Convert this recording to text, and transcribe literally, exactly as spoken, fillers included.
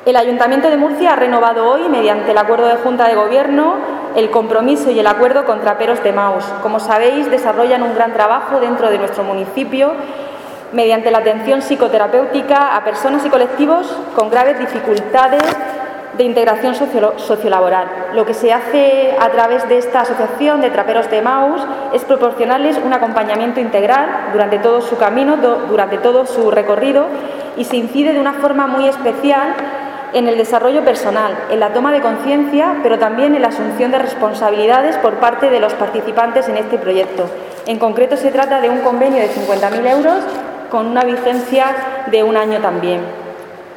El Ayuntamiento de Murcia ha renovado hoy, mediante el Acuerdo de Junta de Gobierno, el compromiso y el acuerdo con Traperos de Maús. Como sabéis, desarrollan un gran trabajo dentro de nuestro municipio mediante la atención psicoterapéutica a personas y colectivos con graves dificultades de integración sociolaboral. Lo que se hace a través de esta asociación de Traperos de Maús es proporcionarles un acompañamiento integral durante todo su camino, durante todo su recorrido, y se incide de una forma muy especial en el desarrollo personal, en la toma de conciencia, pero también en la asunción de responsabilidades por parte de los participantes en este proyecto. En concreto, se trata de un convenio de cincuenta mil euros con una vigencia de un año también.